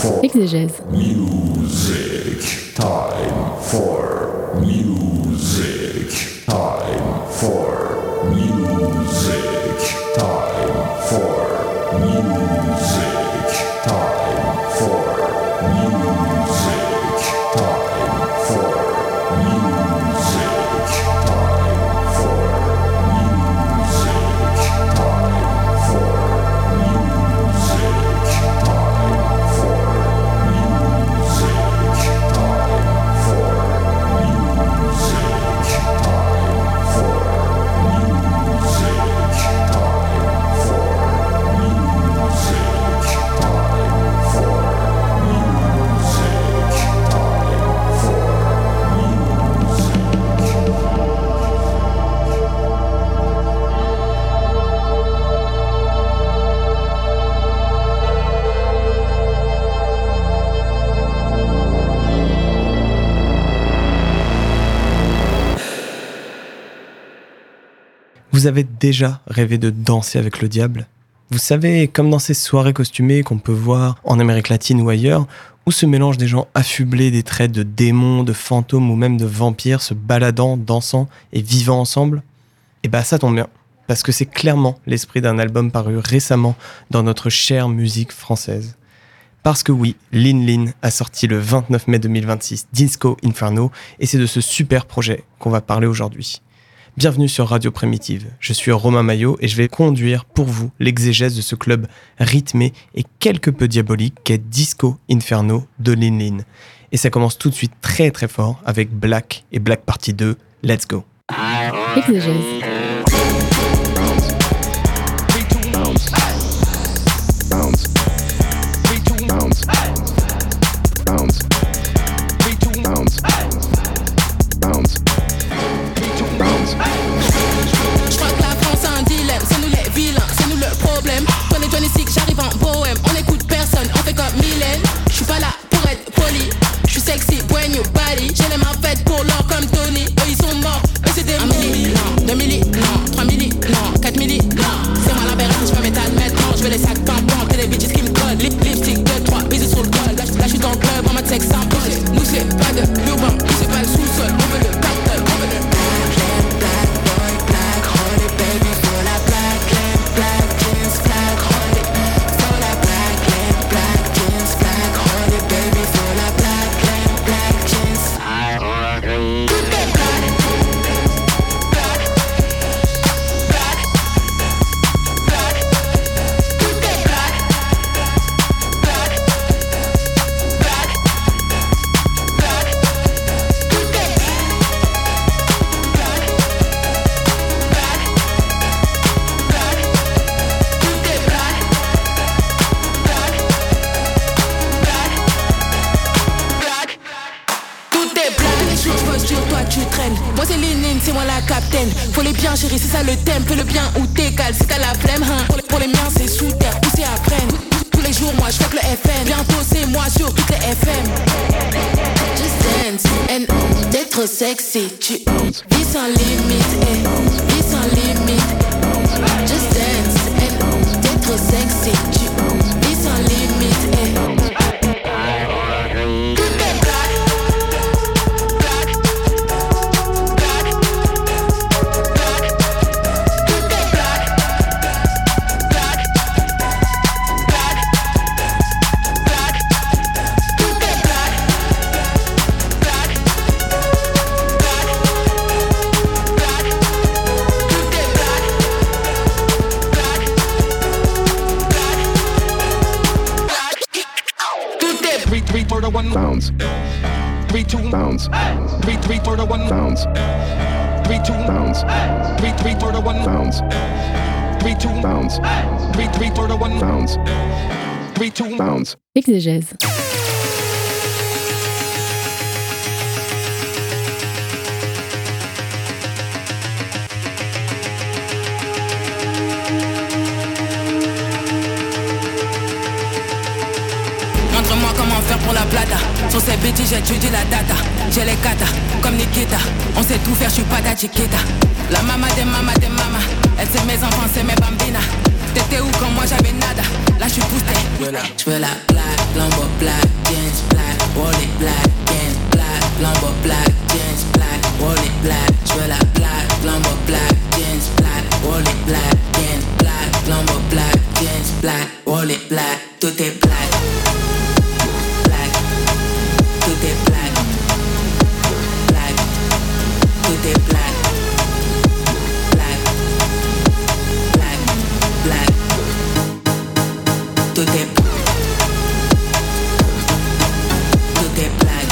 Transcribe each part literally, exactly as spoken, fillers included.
for Exégèse. music. Time for music. Time for music. Time for music. Time for music. Time for music. Time for music. Time for music. Time for music. Time for music. Time for music. Time for music. Time Vous avez déjà rêvé de danser avec le diable ? Vous savez, comme dans ces soirées costumées qu'on peut voir en Amérique latine ou ailleurs, où se mélangent des gens affublés des traits de démons, de fantômes ou même de vampires se baladant, dansant et vivant ensemble ? Et bah ça tombe bien, parce que c'est clairement l'esprit d'un album paru récemment dans notre chère musique française. Parce que oui, Lin Lin a sorti le vingt-neuf mai deux mille vingt-six Disco Inferno, et c'est de ce super projet qu'on va parler aujourd'hui. Bienvenue sur Radio Primitive, je suis Romain Maillot et je vais conduire pour vous l'exégèse de ce club rythmé et quelque peu diabolique qu'est Disco Inferno de Lin Lin. Et ça commence tout de suite très très fort avec Black et Black Party deux, let's go. Exégèse. J'arrive en bohème, on écoute personne, on fait comme Mylène. J'suis pas là pour être poli, j'suis sexy, when your body. J'ai les mains faites pour l'or comme Tony. Eux ils sont morts, eux c'est des un milli, non, deux milli, non, trois milli, non, quatre milli, non. C'est moi l'aberration, j'fais mes tas maintenant. J'veux les sacs tampons, t'es des bitches qui me collent. Lip, lipstick, deux, trois, bisous sur le col. Là, là j'suis dans le club, en mode sexe sans pause. Nous c'est pas de l'urbain, nous c'est pas le sous-sol. On veut le cartel, on veut le black, black boy, black, holy baby, for la black, black, jeans, black, holy. Moi c'est Lénine, c'est moi la capitaine. Faut les bien chérie, c'est ça le thème. Fais le bien ou t'écales si t'as la flemme hein. Pour, les, pour les miens c'est sous terre ou c'est après. Tous les jours moi je fais le F M. Bientôt c'est moi sur toutes les F M. Just dance and t'es trop sexy. Tu vis sans limite, eh, vis sans limite. Just dance and t'es trop sexy. Tu vis sans limite, eh. Bounce. Three two bounce. Three three for the one bounce. Three two bounce. Three three for the one bounce. Three two bounce. Three three for the one bounce. Three two bounce. Exégèse. Montre-moi comment faire pour la plata. Sur ces bêtises j'étudie la data. J'ai les kata, comme Nikita. On sait tout faire, j'suis pas ta chiquita. La mama des mamas des mamas. Elle c'est mes enfants, c'est mes bambinas. T'étais où quand moi j'avais nada? Là j'suis boosté. J'veux la, j'veux la black, lambo black. black, roll it black, tout est black. Black, tout est black. Black, tout est black. Black, black, black, tout est black. Tout est black.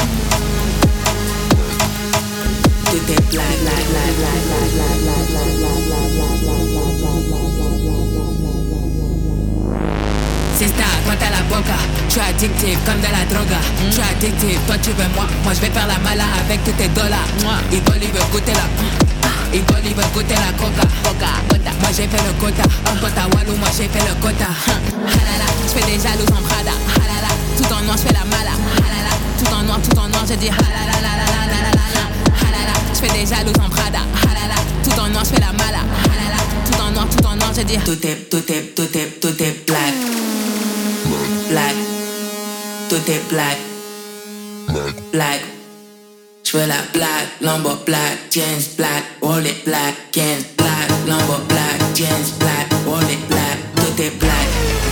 Tout est black, black, black, black, black, black, black, black, black, black, black, black, black, black. C'est ça, quand t'as la boca, je suis addictif comme de la droga. Je suis addictif, toi tu veux moi, moi je vais faire la mala avec tous tes dollars. Igor il veut goûter la, Igor il veut goûter la coca. Moi j'ai fait le quota, quota Walou, moi j'ai fait le quota. Halala, je fais des jaloux en Prada. Halala, tout en noir je fais la mala. Halala, tout en noir, tout en noir je dis halala la la la la la la. Halala, je fais des jaloux en Prada. Halala, tout en noir je fais la mala. Halala, tout en noir, tout en noir je dis tout est, tout est, tout est, tout est black. Black, tout est black. Black, je veux la black, Lambo black, jeans black, roll it black, jeans black, Lambo black, jeans black, roll it black, tout est black.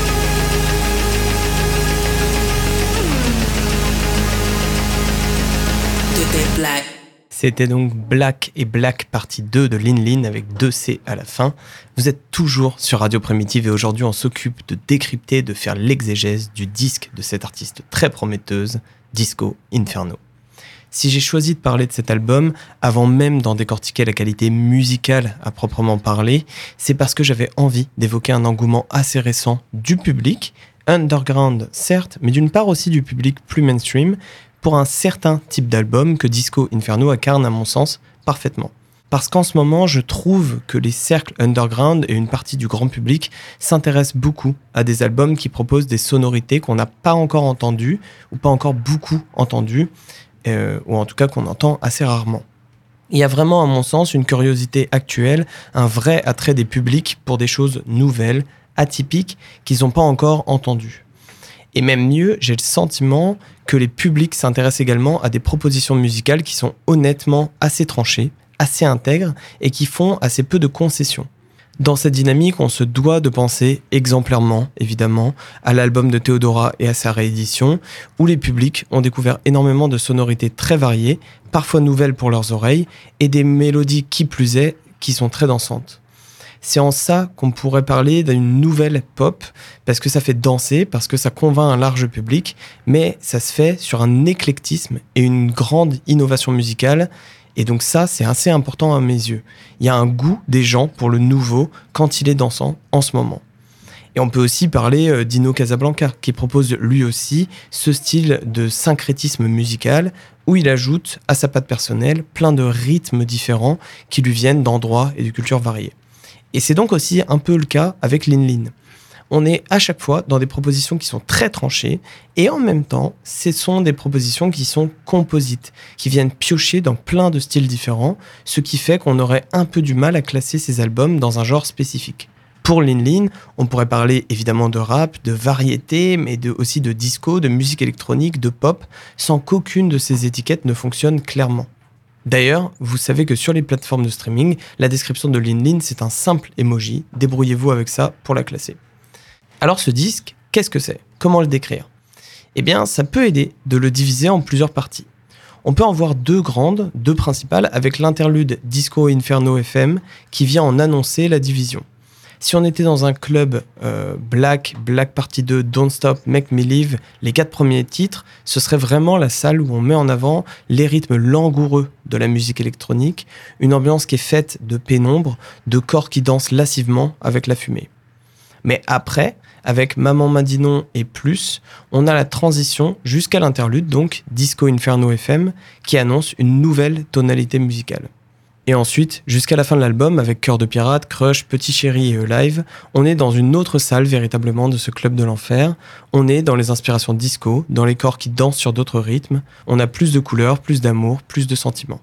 Tout est black. C'était donc Black et Black partie deux de Lin Lin avec deux C à la fin. Vous êtes toujours sur Radio Primitive et aujourd'hui on s'occupe de décrypter, de faire l'exégèse du disque de cette artiste très prometteuse, Disco Inferno. Si j'ai choisi de parler de cet album, avant même d'en décortiquer la qualité musicale à proprement parler, c'est parce que j'avais envie d'évoquer un engouement assez récent du public, underground certes, mais d'une part aussi du public plus mainstream, pour un certain type d'album que Disco Inferno incarne à mon sens parfaitement. Parce qu'en ce moment, je trouve que les cercles underground et une partie du grand public s'intéressent beaucoup à des albums qui proposent des sonorités qu'on n'a pas encore entendues, ou pas encore beaucoup entendues, euh, ou en tout cas qu'on entend assez rarement. Il y a vraiment, à mon sens, une curiosité actuelle, un vrai attrait des publics pour des choses nouvelles, atypiques, qu'ils n'ont pas encore entendues. Et même mieux, j'ai le sentiment que les publics s'intéressent également à des propositions musicales qui sont honnêtement assez tranchées, assez intègres et qui font assez peu de concessions. Dans cette dynamique, on se doit de penser exemplairement, évidemment, à l'album de Theodora et à sa réédition, où les publics ont découvert énormément de sonorités très variées, parfois nouvelles pour leurs oreilles, et des mélodies qui plus est, qui sont très dansantes. C'est en ça qu'on pourrait parler d'une nouvelle pop, parce que ça fait danser, parce que ça convainc un large public, mais ça se fait sur un éclectisme et une grande innovation musicale, et donc ça, c'est assez important à mes yeux. Il y a un goût des gens pour le nouveau quand il est dansant en ce moment. Et on peut aussi parler d'Ino Casablanca, qui propose lui aussi ce style de syncrétisme musical, où il ajoute à sa patte personnelle plein de rythmes différents qui lui viennent d'endroits et de cultures variées. Et c'est donc aussi un peu le cas avec Lin Lin. On est à chaque fois dans des propositions qui sont très tranchées et en même temps, ce sont des propositions qui sont composites, qui viennent piocher dans plein de styles différents, ce qui fait qu'on aurait un peu du mal à classer ces albums dans un genre spécifique. Pour Lin Lin, on pourrait parler évidemment de rap, de variété, mais de, aussi de disco, de musique électronique, de pop, sans qu'aucune de ces étiquettes ne fonctionne clairement. D'ailleurs, vous savez que sur les plateformes de streaming, la description de Lin Lin, c'est un simple emoji. Débrouillez-vous avec ça pour la classer. Alors ce disque, qu'est-ce que c'est ? Comment le décrire ? Eh bien, ça peut aider de le diviser en plusieurs parties. On peut en voir deux grandes, deux principales, avec l'interlude Disco Inferno F M qui vient en annoncer la division. Si on était dans un club euh, Black, Black Party deux, Don't Stop, Make Me Live, les quatre premiers titres, ce serait vraiment la salle où on met en avant les rythmes langoureux de la musique électronique, une ambiance qui est faite de pénombre, de corps qui dansent lascivement avec la fumée. Mais après, avec Maman m'a dit non et plus, on a la transition jusqu'à l'interlude, donc Disco Inferno F M, qui annonce une nouvelle tonalité musicale. Et ensuite, jusqu'à la fin de l'album, avec Cœur de Pirate, Crush, Petit Chéri et Live, on est dans une autre salle véritablement de ce club de l'enfer. On est dans les inspirations disco, dans les corps qui dansent sur d'autres rythmes. On a plus de couleurs, plus d'amour, plus de sentiments.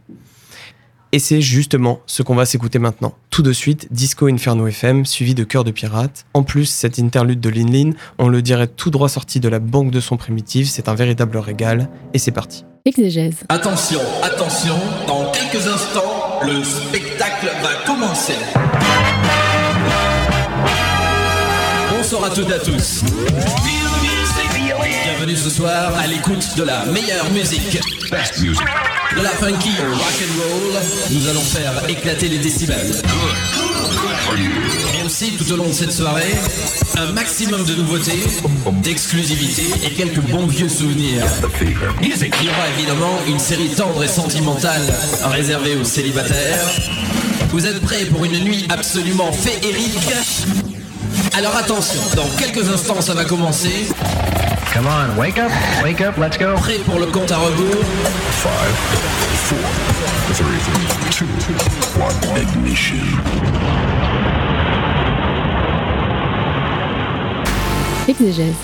Et c'est justement ce qu'on va s'écouter maintenant. Tout de suite, Disco Inferno F M, suivi de Cœur de Pirate. En plus, cette interlude de Lin Lin, on le dirait tout droit sorti de la banque de sons primitive. C'est un véritable régal. Et c'est parti. Exégèse. Attention, attention, dans quelques instants, le spectacle va commencer. On se bonsoir à toutes et à tous. Bienvenue ce soir à l'écoute de la meilleure musique. De la funky au rock and roll, nous allons faire éclater les décibels. Et aussi tout au long de cette soirée, un maximum de nouveautés, d'exclusivité et quelques bons vieux souvenirs. Il y aura évidemment une série tendre et sentimentale réservée aux célibataires. Vous êtes prêts pour une nuit absolument féerique? Alors attention, dans quelques instants ça va commencer. Come on, wake up, wake up, let's go. Prêt pour le compte à rebours? Five, four, three, two, one, ignition. Exégèse.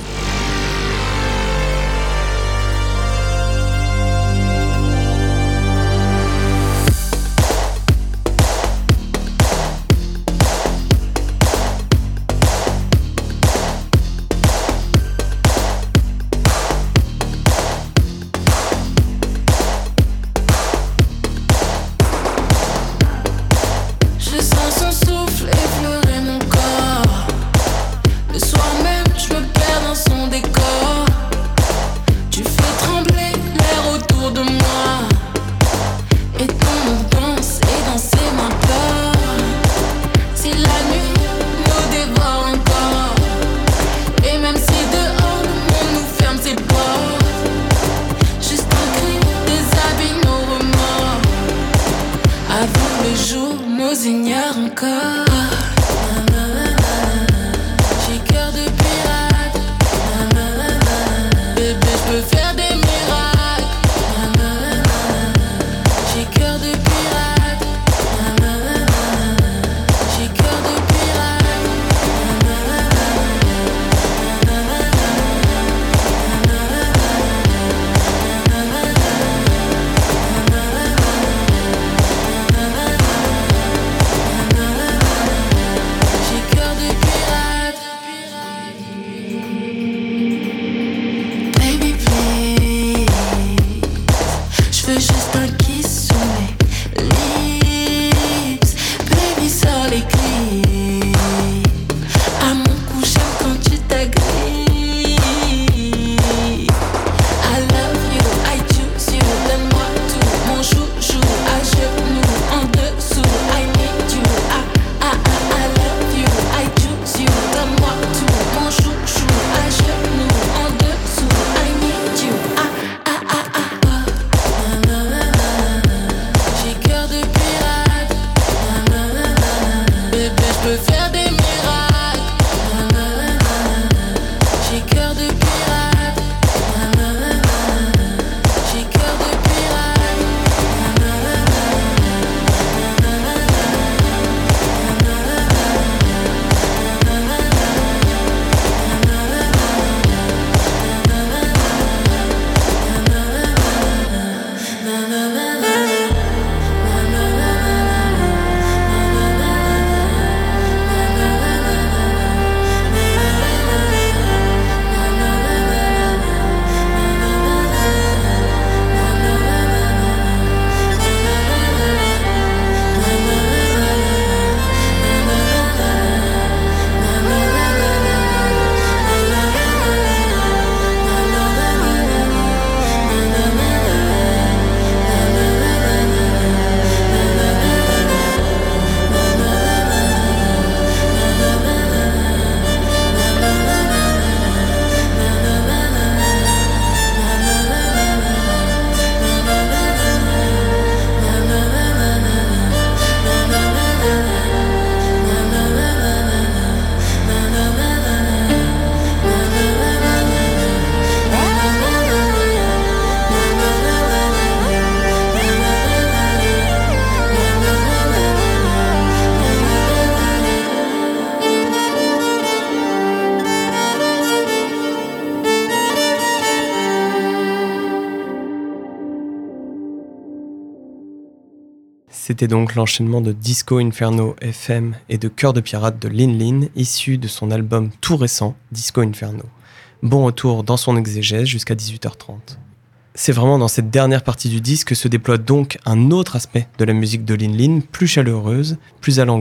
Je sens son souffle effleurer mon corps. Le soir même, je me perds dans son décor. Tu fais trembler l'air autour de moi. Et ton nom danse et danser m'importe. Si la nuit nous dévore encore, et même si dehors le monde nous ferme ses portes, juste un cri déshabille nos remords. Avant le jour nous ignore encore. J'ai cœur de pirate. Bébé, je peux faire des miracles. J'ai cœur de pirate. J'ai cœur de pirate. J'ai cœur de pirate. Baby please, je veux juste un kiss sous mes lips. Baby sors les clips. À mon cou j'aime quand tu t'agrippes. I love you, I choose you. Donne-moi tout, mon chouchou. À genoux, en dessous. I need you. Ah, ah, ah, I love you, I choose you. Donne-moi tout, mon chouchou. À genoux, en dessous. I need you. Ah, ah, ah, ah, ah. J'ai cœur de pirate. Bébé, je peux faire des miracles. J'ai cœur de pirate. J'ai cœur de pirate. C'était donc l'enchaînement de Disco Inferno F M et de Cœur de Pirate de Lin Lin, issu de son album tout récent, Disco Inferno. Bon retour dans son exégèse jusqu'à dix-huit heures trente. C'est vraiment dans cette dernière partie du disque que se déploie donc un autre aspect de la musique de Lin Lin, plus chaleureuse, plus alanguie.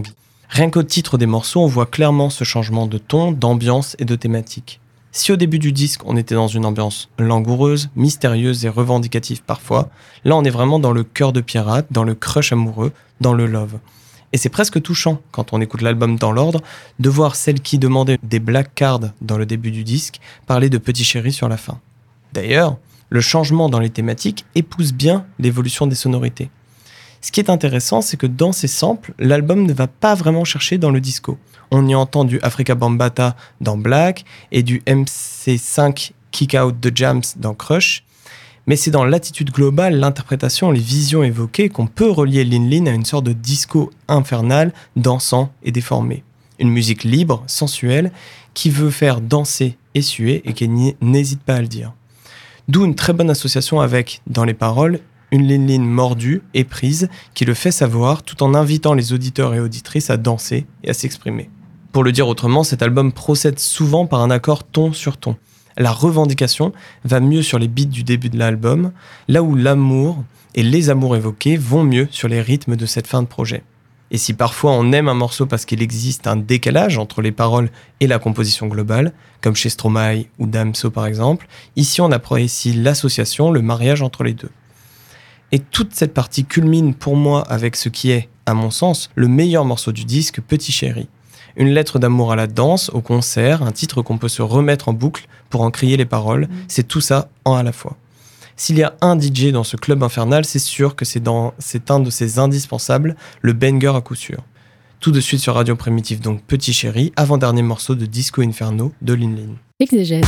Rien qu'au titre des morceaux, on voit clairement ce changement de ton, d'ambiance et de thématique. Si au début du disque, on était dans une ambiance langoureuse, mystérieuse et revendicative parfois, là on est vraiment dans le cœur de pirate, dans le crush amoureux, dans le love. Et c'est presque touchant, quand on écoute l'album dans l'ordre, de voir celle qui demandait des black cards dans le début du disque parler de Petit Chéri sur la fin. D'ailleurs, le changement dans les thématiques épouse bien l'évolution des sonorités. Ce qui est intéressant, c'est que dans ces samples, l'album ne va pas vraiment chercher dans le disco. On y entend du Afrika Bambaataa dans Black et du M C cinq Kick Out the Jams dans Crush. Mais c'est dans l'attitude globale, l'interprétation, les visions évoquées qu'on peut relier Lin Lin à une sorte de disco infernal, dansant et déformé. Une musique libre, sensuelle, qui veut faire danser et suer et qui n'hésite pas à le dire. D'où une très bonne association avec, dans les paroles, une Lin Lin mordue, éprise, qui le fait savoir tout en invitant les auditeurs et auditrices à danser et à s'exprimer. Pour le dire autrement, cet album procède souvent par un accord ton sur ton. La revendication va mieux sur les beats du début de l'album, là où l'amour et les amours évoqués vont mieux sur les rythmes de cette fin de projet. Et si parfois on aime un morceau parce qu'il existe un décalage entre les paroles et la composition globale, comme chez Stromae ou Damso par exemple, ici on apprécie l'association, le mariage entre les deux. Et toute cette partie culmine pour moi avec ce qui est, à mon sens, le meilleur morceau du disque, Petit Chéri. Une lettre d'amour à la danse, au concert, un titre qu'on peut se remettre en boucle pour en crier les paroles, c'est tout ça en à la fois. S'il y a un D J dans ce club infernal, c'est sûr que c'est, dans, c'est un de ses indispensables, le banger à coup sûr. Tout de suite sur Radio Primitive, donc Petit Chéri, avant-dernier morceau de Disco Inferno de Lin Lin. Exégèse.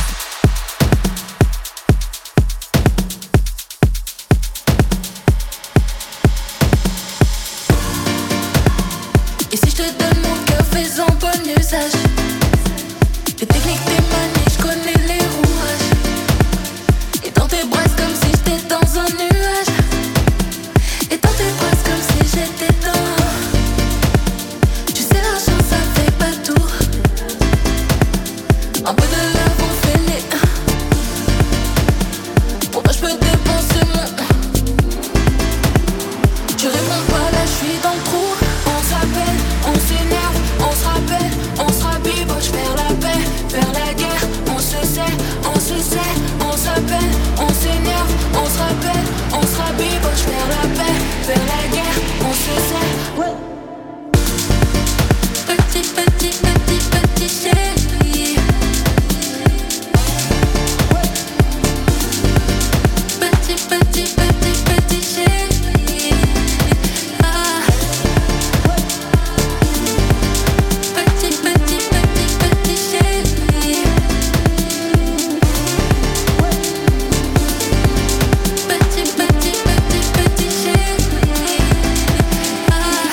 Et si je te donne mon cœur, fais-en bon usage. Les techniques, tes manies, je connais les rouages. Et dans tes bras, c'est comme si j'étais dans un nuage. Et dans tes bras, c'est comme si j'étais dans. Tu sais, l'argent, ça fait pas tout. Un peu de love, on fait les. Pour toi, je peux dépenser mon. Tu réponds pas, là, je suis dans le trou. On s'appelle, on s'énerve, on se rappelle, on se rabiboche, faire la paix, faire la guerre, on se sait, on se sait, on s'appelle, on s'énerve, on se rappelle, on se rabiboche, faire la paix, faire la guerre, on se sait. Ouais. Petit, petit, petit, petit chéri. Petit, petit, petit, petit chéri. Ah. Petit, petit, petit, petit chéri. Petit, petit, petit, petit chéri. Ah.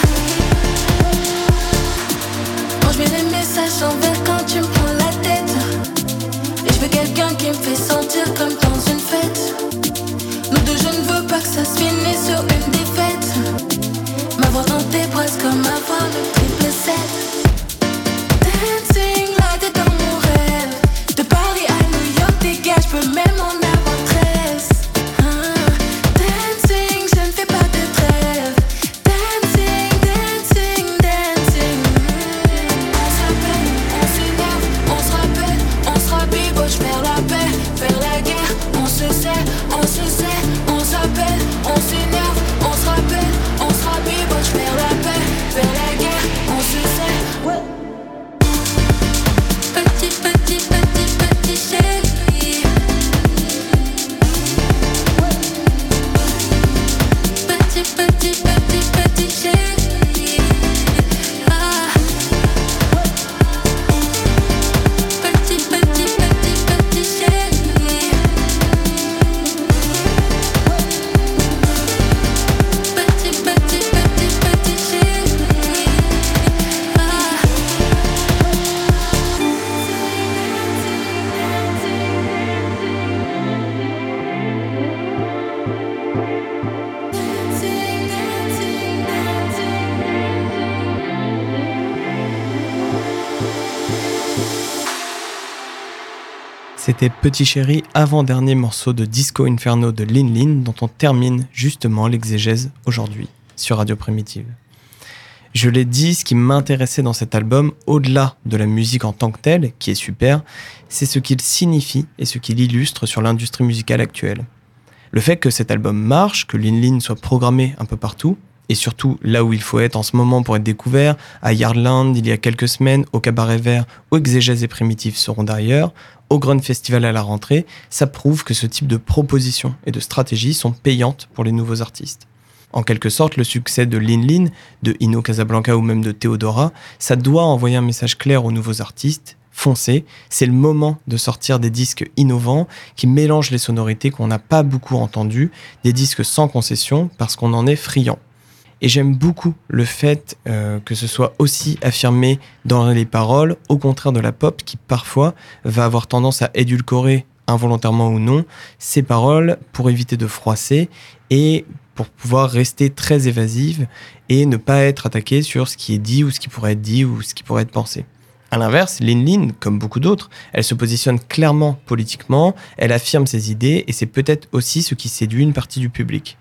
Quand je mets des messages en vert, quand tu me prends la tête. Et je veux quelqu'un qui me fait sentir comme dans une fête. Nous deux, je ne veux pas que ça se finisse sur une défaite. M'avoir dans tes bras, c'est comme avoir le triple sept. Dancing like t'es dans mon rêve. De Paris à New York, des gars, je peux même en avoir treize. Ah. Dancing, je ne fais pas de trêve. Dancing, dancing, dancing. On s'appelle, on s'énerve, on se rappelle, on se rabiboche, faire la paix, faire la guerre. On se sait, on se sait, on s'appelle, on s'énerve, on se rappelle, on se rabiboche, faire la paix, faire la guerre. On se sait, ouais. Petit, petit, petit, petit chéri. Petit, petit, petit, petit chéri. Ah. Petit, petit, petit, petit chéri. Petit, petit, petit, petit chéri. Ah. C'était Petit Chéri, avant-dernier morceau de Disco Inferno de Lin Lin, dont on termine justement l'exégèse aujourd'hui sur Radio Primitive. Je l'ai dit, ce qui m'intéressait dans cet album, au-delà de la musique en tant que telle, qui est super, c'est ce qu'il signifie et ce qu'il illustre sur l'industrie musicale actuelle. Le fait que cet album marche, que Lin Lin soit programmé un peu partout, et surtout là où il faut être en ce moment pour être découvert, à Yardland il y a quelques semaines, au Cabaret Vert, où Exégèse et Primitif seront d'ailleurs, au Grun Festival à la rentrée, ça prouve que ce type de propositions et de stratégies sont payantes pour les nouveaux artistes. En quelque sorte, le succès de Lin Lin, de Ino Casablanca ou même de Theodora, ça doit envoyer un message clair aux nouveaux artistes. Foncez, c'est le moment de sortir des disques innovants qui mélangent les sonorités qu'on n'a pas beaucoup entendues, des disques sans concession parce qu'on en est friand. Et j'aime beaucoup le fait euh, que ce soit aussi affirmé dans les paroles, au contraire de la pop qui parfois va avoir tendance à édulcorer, involontairement ou non, ses paroles pour éviter de froisser et pour pouvoir rester très évasive et ne pas être attaquée sur ce qui est dit ou ce qui pourrait être dit ou ce qui pourrait être pensé. À l'inverse, Lin Lin, comme beaucoup d'autres, elle se positionne clairement politiquement, elle affirme ses idées et c'est peut-être aussi ce qui séduit une partie du public.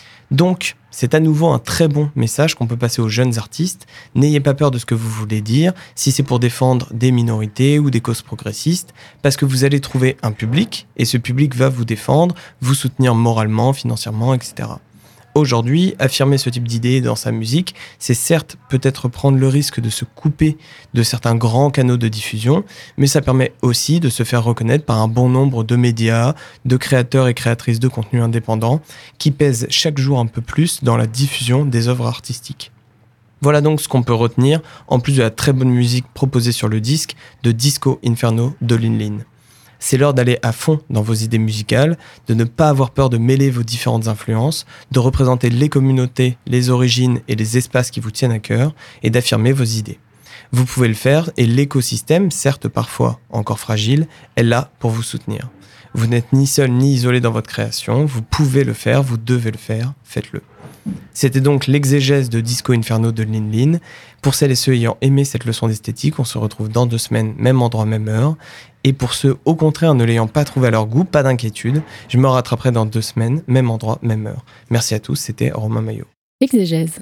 Donc, c'est à nouveau un très bon message qu'on peut passer aux jeunes artistes. N'ayez pas peur de ce que vous voulez dire, si c'est pour défendre des minorités ou des causes progressistes, parce que vous allez trouver un public, et ce public va vous défendre, vous soutenir moralement, financièrement, et cetera. Aujourd'hui, affirmer ce type d'idées dans sa musique, c'est certes peut-être prendre le risque de se couper de certains grands canaux de diffusion, mais ça permet aussi de se faire reconnaître par un bon nombre de médias, de créateurs et créatrices de contenu indépendants, qui pèsent chaque jour un peu plus dans la diffusion des œuvres artistiques. Voilà donc ce qu'on peut retenir, en plus de la très bonne musique proposée sur le disque de Disco Inferno de Lin Lin. C'est l'heure d'aller à fond dans vos idées musicales, de ne pas avoir peur de mêler vos différentes influences, de représenter les communautés, les origines et les espaces qui vous tiennent à cœur et d'affirmer vos idées. Vous pouvez le faire et l'écosystème, certes parfois encore fragile, est là pour vous soutenir. Vous n'êtes ni seul ni isolé dans votre création, vous pouvez le faire, vous devez le faire, faites-le. C'était donc l'exégèse de Disco Inferno de Lin Lin. Pour celles et ceux ayant aimé cette leçon d'esthétique, on se retrouve dans deux semaines, même endroit, même heure. Et pour ceux, au contraire, ne l'ayant pas trouvé à leur goût, pas d'inquiétude, je me rattraperai dans deux semaines, même endroit, même heure. Merci à tous, c'était Romain Maillot. Exégèse.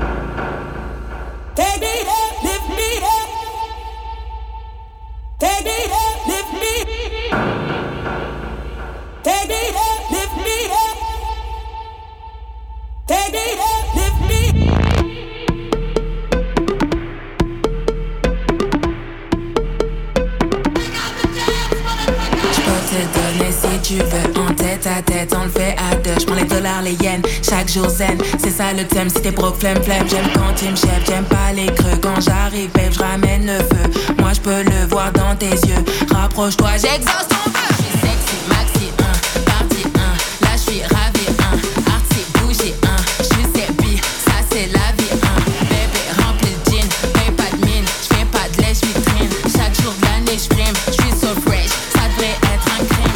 Tu veux en tête à tête, on le fait à deux. J'prends les dollars, les yens, chaque jour zen. C'est ça le thème, si t'es broke, flemme, flemme. J'aime quand tu me chefs, j'aime pas les creux. Quand j'arrive, babe, j'ramène le feu. Moi j'peux le voir dans tes yeux. Rapproche-toi, j'exauce ton vœu. J'suis sexy, maxi, un, parti, un. Là j'suis ravi, un. Arty, bougie, un. J'suis sébi, ça c'est la vie, un. Bébé, rempli le jean, paye pas de mine. J'fais pas de lèche vitrine. Chaque jour de l'année j'prime, j'suis so fresh. Ça devrait être un crime.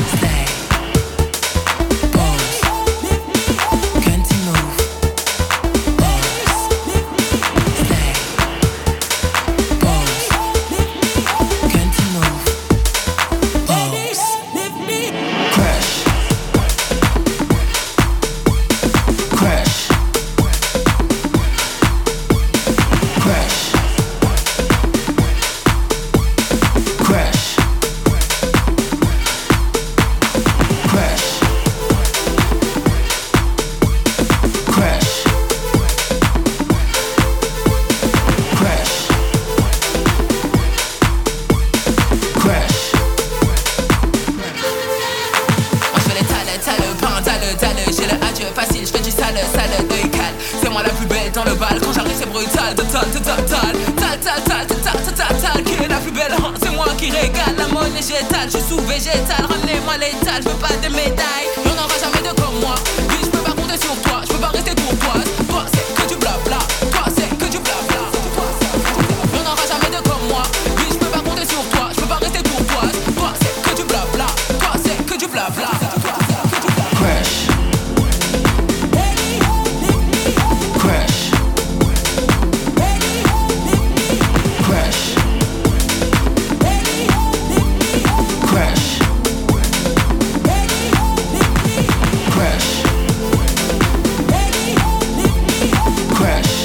Crash.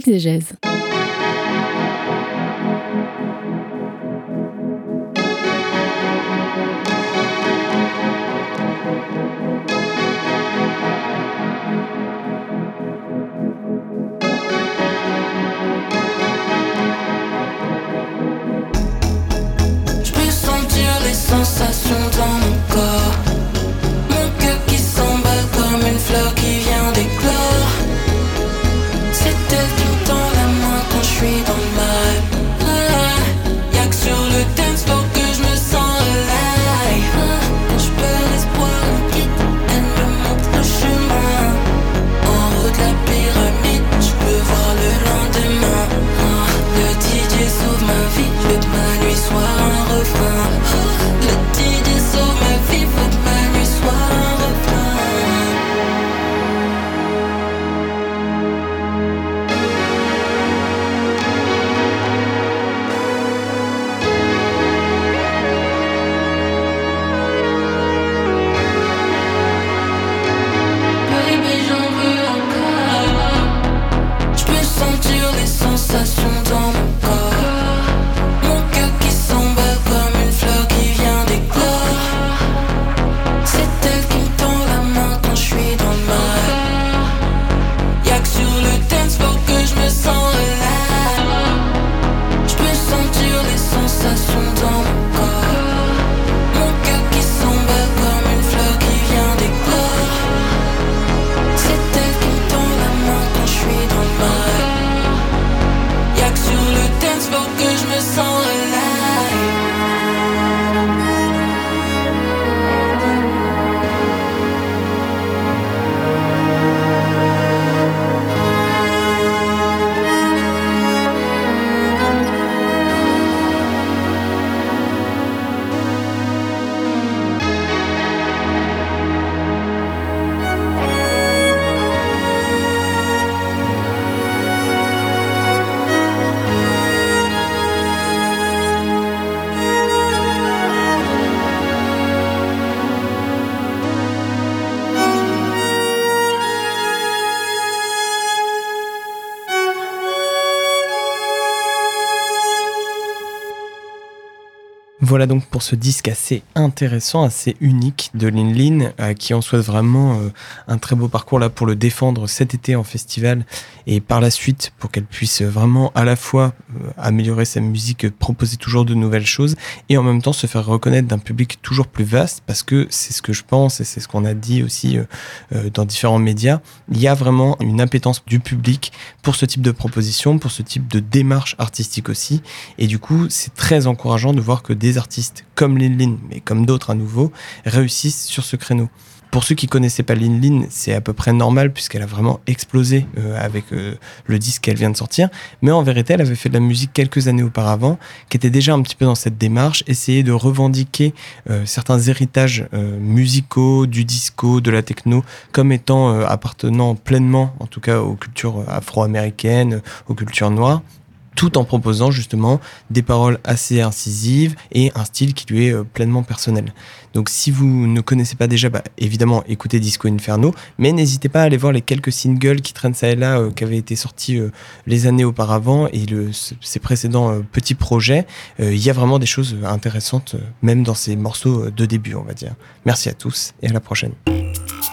Exégèse. Sensation dans mon corps, mon cœur qui s'emballe comme une fleur qui vient d'éclore. C'est elle qui me tend la main quand je suis dans le mal. Ah, y'a que sur le dance floor que je me sens alive. Ah, quand je perds l'espoir, on quitte, elle me montre le chemin. En haut de la pyramide, je peux voir le lendemain. Ah, le D J sauve ma vie, je veux que ma nuit soit un refrain. Le D J sauve ma vie, faut que ma nuit soit un refrain. Baby, j'en veux encore. Je peux sentir les sensations dans mon corps. Mon cœur qui s'emballe comme une fleur qui vient d'éclore. C'est elle qui me tend la main quand je suis dans le mal. Y'a que sur le dance floor que je me sens alive. Je peux sentir les sensations dans mon corps. Mon cœur qui s'emballe comme une fleur qui vient d'éclore. C'est elle qui me tend la main quand je suis dans le mal. Y'a que sur le dance floor que je me sens alive. Voilà donc pour ce disque assez intéressant, assez unique de Lin Lin, à qui on souhaite vraiment euh, un très beau parcours là pour le défendre cet été en festival et par la suite pour qu'elle puisse vraiment à la fois euh, améliorer sa musique, proposer toujours de nouvelles choses et en même temps se faire reconnaître d'un public toujours plus vaste, parce que c'est ce que je pense et c'est ce qu'on a dit aussi euh, euh, dans différents médias. Il y a vraiment une appétence du public pour ce type de proposition, pour ce type de démarche artistique aussi, et du coup c'est très encourageant de voir que des artistes comme Lin Lin, mais comme d'autres à nouveau, réussissent sur ce créneau. Pour ceux qui connaissaient pas Lin Lin, c'est à peu près normal puisqu'elle a vraiment explosé euh, avec euh, le disque qu'elle vient de sortir. Mais en vérité, elle avait fait de la musique quelques années auparavant, qui était déjà un petit peu dans cette démarche, essayer de revendiquer euh, certains héritages euh, musicaux, du disco, de la techno, comme étant euh, appartenant pleinement, en tout cas aux cultures afro-américaines, aux cultures noires, tout en proposant justement des paroles assez incisives et un style qui lui est euh, pleinement personnel. Donc si vous ne connaissez pas déjà, bah, évidemment écoutez Disco Inferno, mais n'hésitez pas à aller voir les quelques singles qui traînent ça et là, euh, qui avaient été sortis euh, les années auparavant et le, ces précédents euh, petits projets. Il euh, y a vraiment des choses intéressantes, euh, même dans ces morceaux de début, on va dire. Merci à tous et à la prochaine.